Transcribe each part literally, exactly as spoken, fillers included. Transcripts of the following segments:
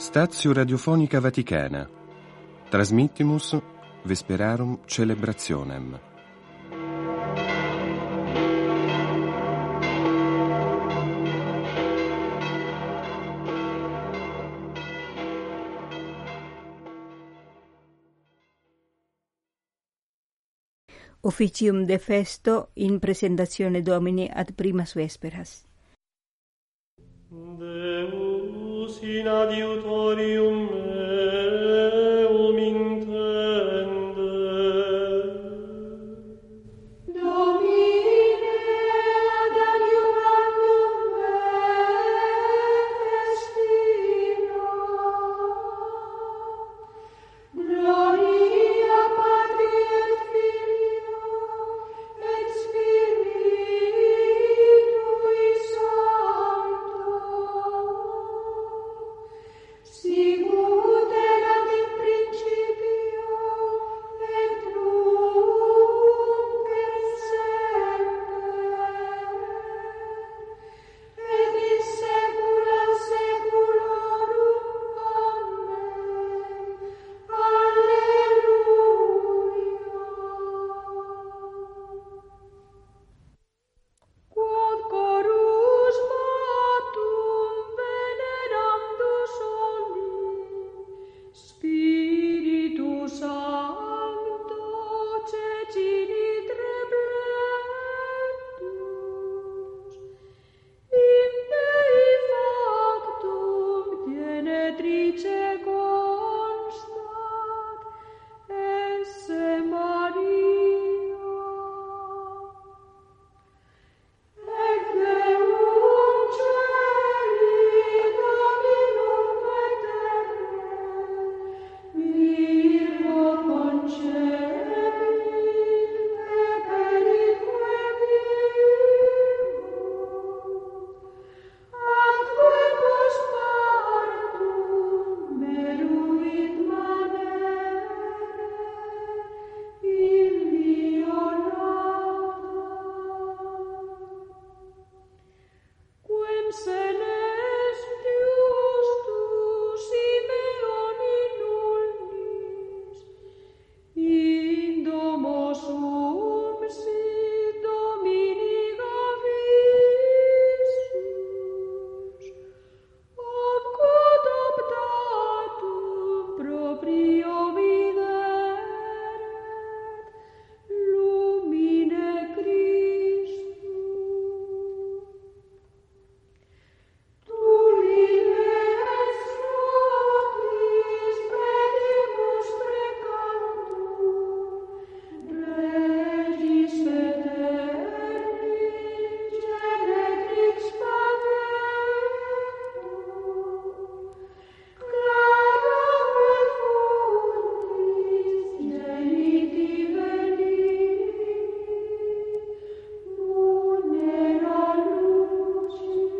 Stazio Radiofonica Vaticana. Transmittimus Vesperarum Celebrationem. Officium de festo in presentazione Domini ad primas vesperas. Deus in adiutorium meum intende. Domine ad adiuvandum me festino. Gloria Patri et Filio et Spiritui Sancto. Sicut erat in principio et nunc et semper et in saecula saeculorum. Amen. Alleluia. Quod corus matum venerandus soli, Spiritu Sancto cecini treblentus, in Dei factum genetrice constat, esse Maria. Et Deum celi Dominum aeterne, Virgo concepit, Peperique Virgo, atque post partum meruit manere, Quem senes justus Simeon in ulnis, in domo suum sit Domini gavissus, ob quod optatum proprio videret lumine Christum. Tu limes noctis predimus precantum, Regis Aeternis genetrix pagetur, claraque fontis geniti veni, munera lucis.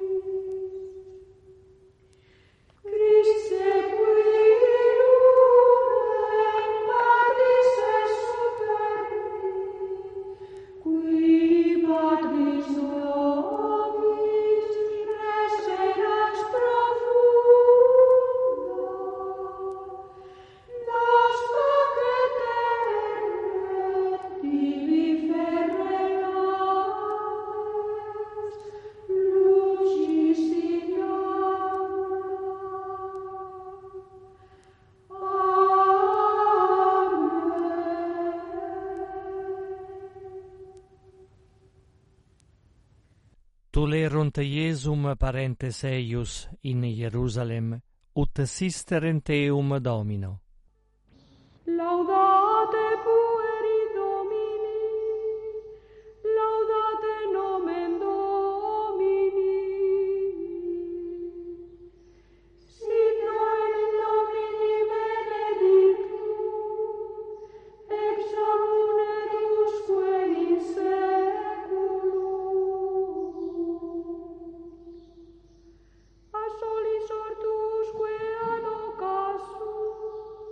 Christe quirurem Patris es superni, qui Patris nobis res eras profunda, nos facet ernet tibi ferrelaes, lucis in Tulerunt Iesum parentes eius in Hierusalem, ut sisterent eum Domino. Laudate pueri Domini, laudate nomen Domini. Sit nomen Domini benedictum, ex hoc nunc et usque in saeculum. A solis ortusque ad ocasu,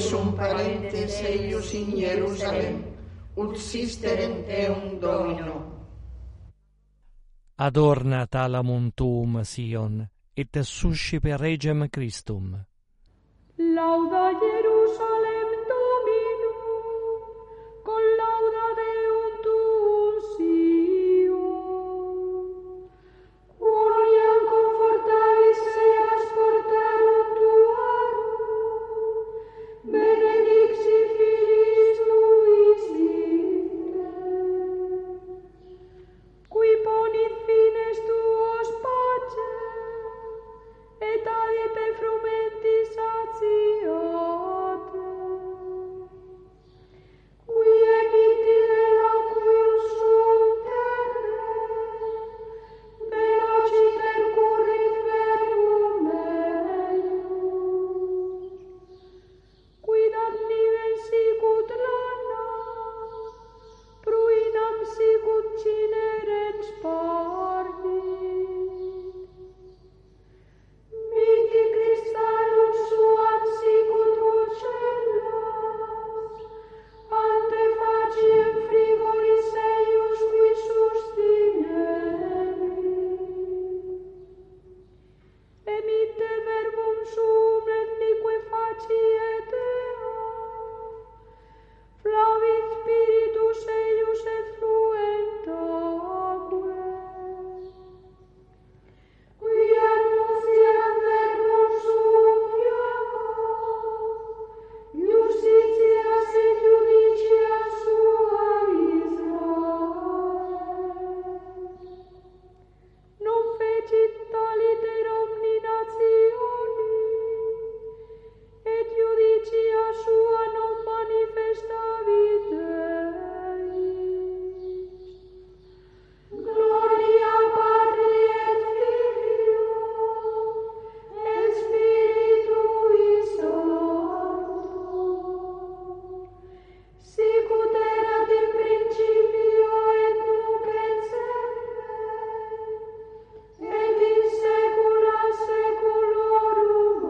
Iesum parentes eius in Hierusalem, ut sisterent eum Domino. Adorna talamum tuum Sion, et suscipe regem Christum. Lauda Jerusalem Dominum, con lauda Deum tuum Sion. Quoniam confortavis eas portarum tuarum, benedixi filis tuis inde. Qui ponit fines tuos pace, et adite frumentis satiate. Qui emitit eloquium suum terre, velociter currit verbum eius. Quid ad nivem sicut lana, pruinam sicut cinerens pardit. Miti cristallum suam sicut rucellas, ante faciem frigoris eius qui sustinebit. Emitte verbum suum et liquefaciet ea, flavit spiritus eius et fluent aquae. Qui annunciat verbum suum Iacob, justitias et judicias sua Israel. Non fecit taliter omni nationi, et judicia sua non manifestavit eis. Gloria Patri et Filio, et Spiritui Sancto, sicut erat in principio et nunc et semper, et in saecula saeculorum.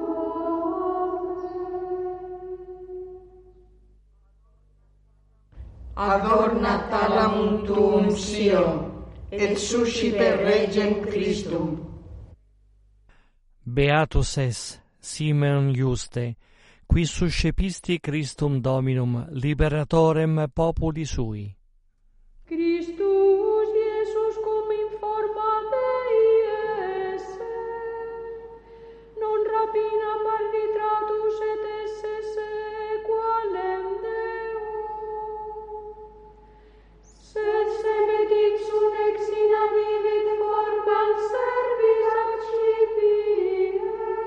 Amen. Adorna talamum tuum Sion, et suscipe regem Christum. Beatus es, Simeon Juste, qui suscepisti Christum Dominum liberatorem populi sui. Christus Iesus cum in forma Dei esse, non rapina arbitratus et esse sequalem Deo, sed semet ipsum ex inanimit formam servis accipiens,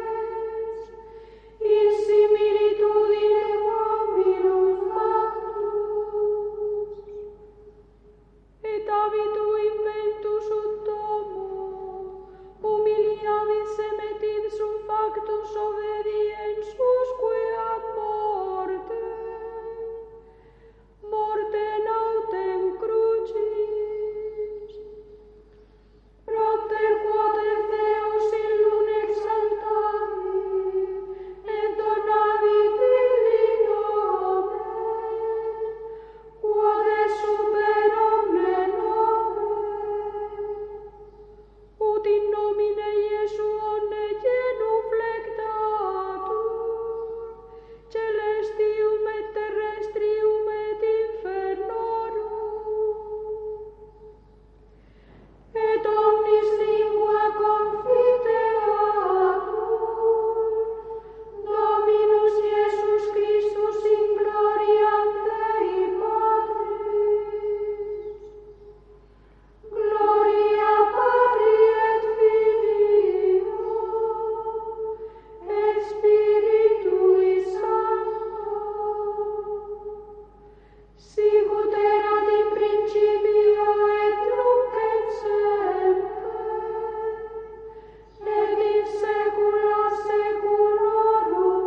in similitudine hominum factus, et habitu inventus ut homo, humiliavit semet ipsum factus obediensusque ad morte, morte nautem crucis. Propter quote Deus illum exaltavit, et donavit illi nomen, quod est super omne nomen, ut in nomine Iesu omne genuflectatur, celestium et terrestrium et infernorum, et omnis lingua confiteatur, Dominus Iesus Christus in gloriam Dei Patris. Gloria Patri et Filio, et Spiritui Sancto, sicut erat in principio et nunc et semper, et in saecula saeculorum.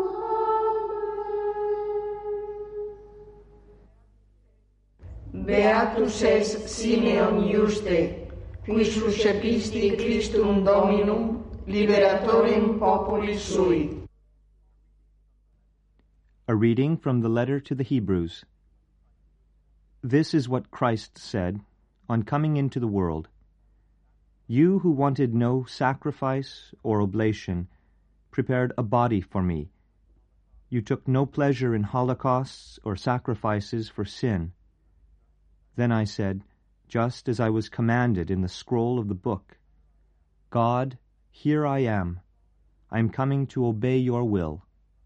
Amen. Beatus es Simeon Juste, qui suscepisti Christum Dominum liberatorem populi sui. A reading from the letter to the Hebrews. This is what Christ said on coming into the world. You who wanted no sacrifice or oblation prepared a body for me. You took no pleasure in holocausts or sacrifices for sin. Then I said, just as I was commanded in the scroll of the book, God, here I am. I am coming to obey your will.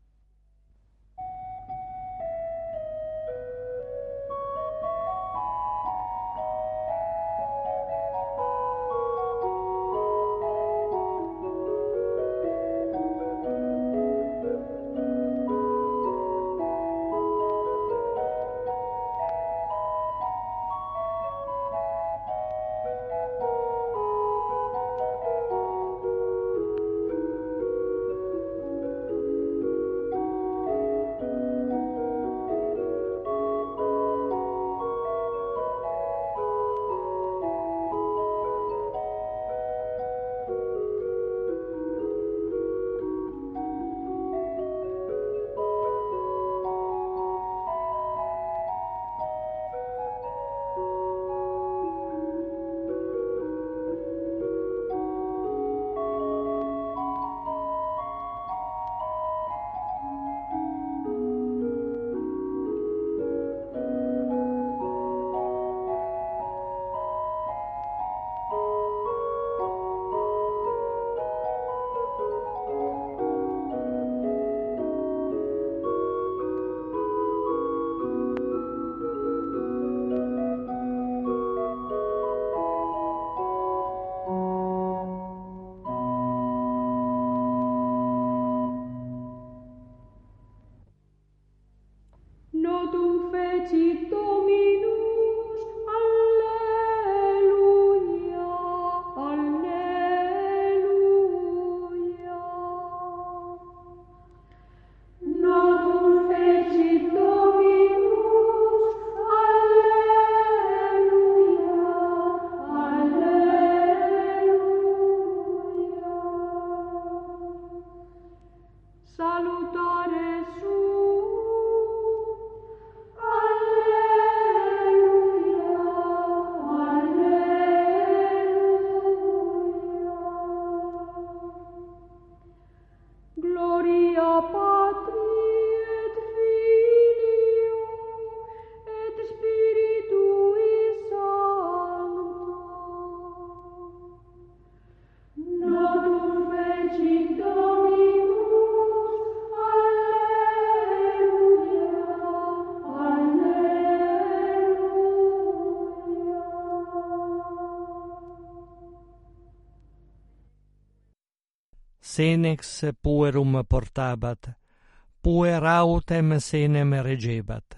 Senex puerum portabat, puer autem senem regebat,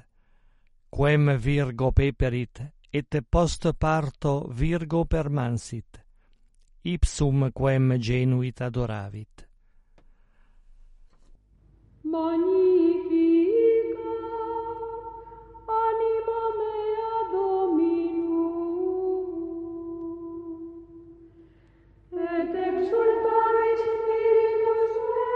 quem virgo peperit, et post parto virgo permansit, ipsum quem genuit adoravit. Magnifica anima mea Dominum, et exultare Spiritus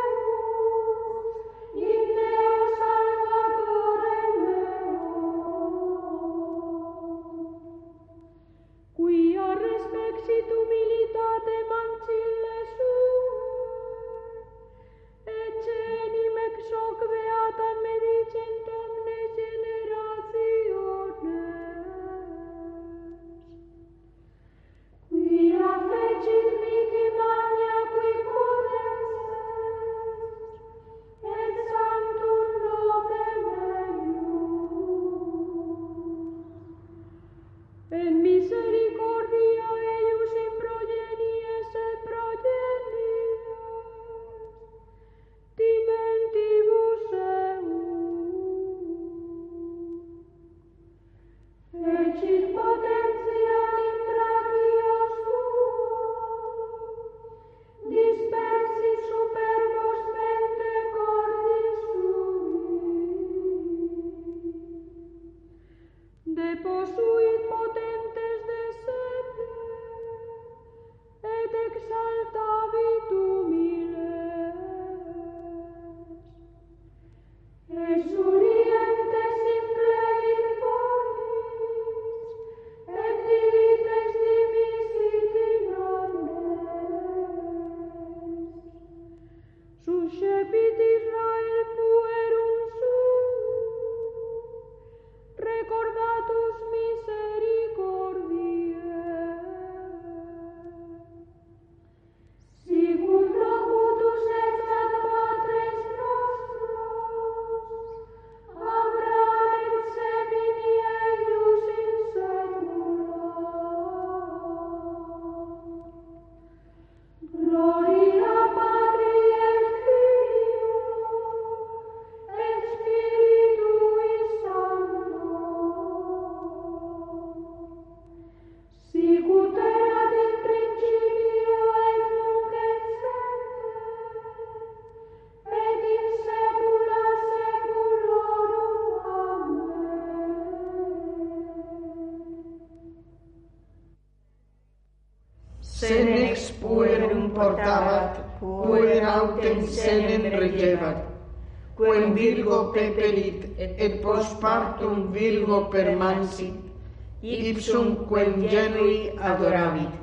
meus in Deo Salvatore meo, quia respexit humilitatem ancille sue, et cenim ex hoc beatam medicent omnes generationes, quia fecit mihi magna qui potestes, et sanctum nomen eius, en misericordia eius in progenies et progenies sen ex puerum portavat, puer autem senem regevat, quem virgo peperit, et post partum virgo permansit, ipsum quem genui adoravit.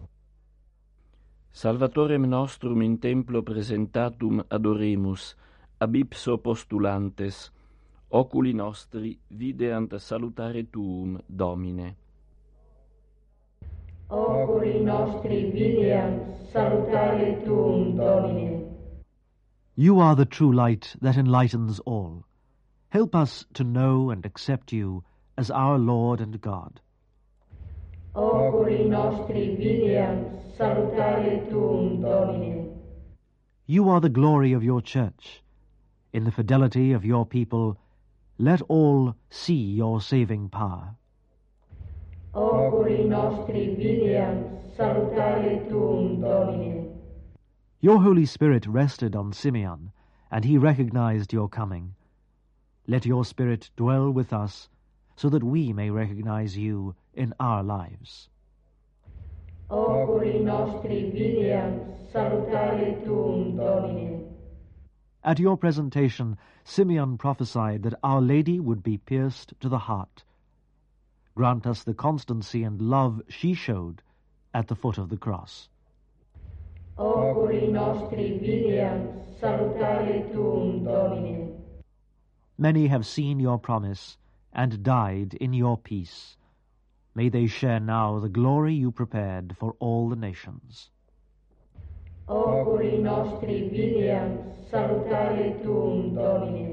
Salvatorem nostrum in templo presentatum adoremus, ab ipso postulantes, oculi nostri videant salutare tuum, Domine. Oculi nostri videant salutare tuum, Domine. You are the true light that enlightens all. Help us to know and accept you as our Lord and God. Oculi nostri videant salutare tuum, Domine. You are the glory of your church. In the fidelity of your people, let all see your saving power. Oculi nostri videant salutare tuum, Domine. Your Holy Spirit rested on Simeon, and he recognized your coming. Let your Spirit dwell with us, so that we may recognize you in our lives. Oculi nostri videant salutare tuum, Domine. At your presentation, Simeon prophesied that Our Lady would be pierced to the heart. Grant us the constancy and love she showed at the foot of the cross. Oculi nostri videant salutare tuum, Domine. Many have seen your promise and died in your peace. May they share now the glory you prepared for all the nations. Oculi nostri videant salutare tuum, Domine.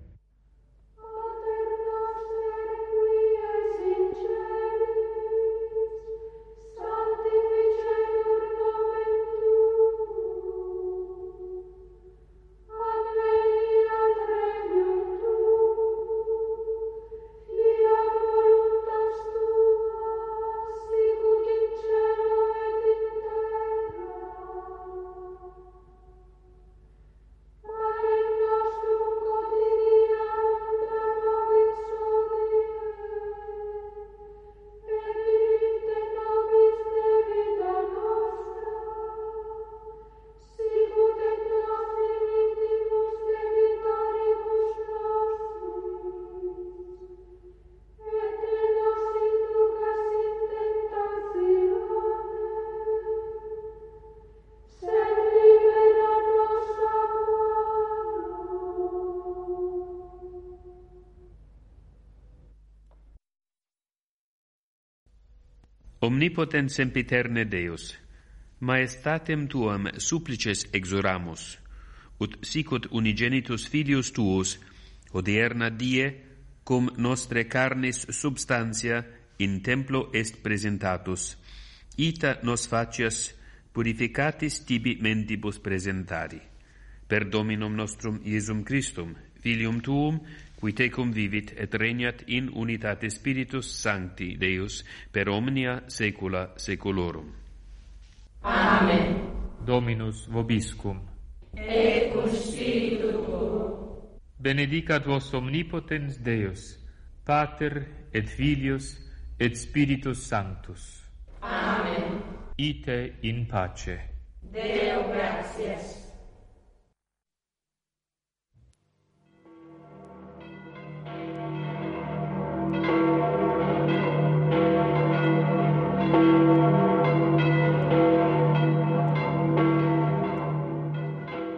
Omnipotens sempiterne Deus, maestatem tuam supplices exoramus, ut sicut unigenitus filius tuus, odierna die, cum nostre carnis substantia in templo est presentatus, ita nos facias purificatis tibi mentibus presentari, per Dominum nostrum Iesum Christum, Filium tuum, qui tecum vivit et regnat in unitate Spiritus Sancti Deus per omnia saecula saeculorum. Amen. Dominus vobiscum. Et cum spiritu tuo. Benedicat vos omnipotens Deus, Pater et Filius et Spiritus Sanctus. Amen. Ite in pace. Deo gratias.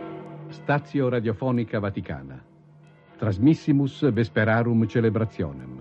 Stazio Radiofonica Vaticana. Trasmissimus Vesperarum Celebrationem.